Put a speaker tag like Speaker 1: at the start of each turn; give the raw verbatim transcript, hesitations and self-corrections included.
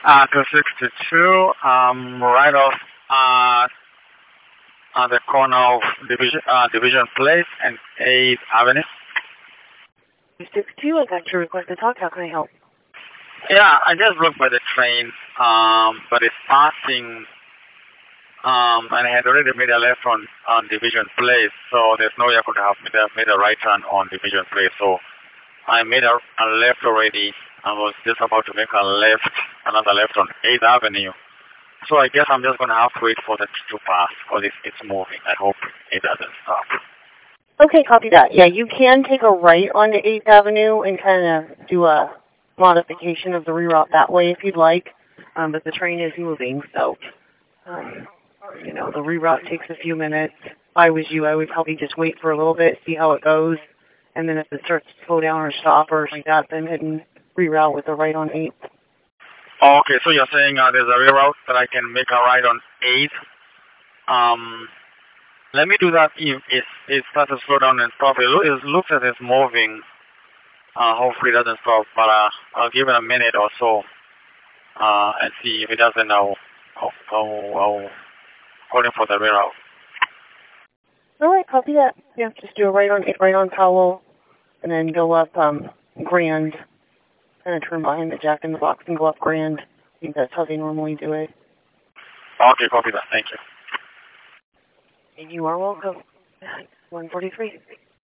Speaker 1: Uh, two sixty-two, um, right off uh, at the corner of Division, uh, Division Place and eighth Avenue.
Speaker 2: two sixty-two, I got your request to talk. How can I help?
Speaker 1: Yeah, I just looked by the train, um, but it's passing, um, and I had already made a left on, on Division Place, so there's no way I could have made a, made a right turn on Division Place. So I made a, a left already. I was just about to make a left, another left on eighth Avenue. So I guess I'm just going to have to wait for that to pass, because it's, it's moving. I hope it doesn't stop.
Speaker 2: Okay, copy that. Yeah, you can take a right on the eighth Avenue and kind of do a modification of the reroute that way if you'd like. Um, but the train is moving, so, um, you know, the reroute takes a few minutes. If I was you, I would probably just wait for a little bit, see how it goes. And then if it starts to slow down or stop or like that, then hit and reroute with a right on eighth.
Speaker 1: Oh, okay, so you're saying uh, there's a reroute that I can make a right on eighth. Um, let me do that if it, it starts to slow down and stop. It, lo it looks as it's moving. Uh, hopefully it doesn't stop, but uh, I'll give it a minute or so uh, and see if it doesn't. I'll, I'll, I'll, I'll call in for the reroute.
Speaker 2: All right, copy that. Yeah, just do a right on right on Powell, and then go up um, Grand. Kind of turn behind the Jack in the Box and go up Grand. I think that's how they normally do it.
Speaker 1: Okay, copy that. Thank you.
Speaker 2: And you are welcome. one forty-three.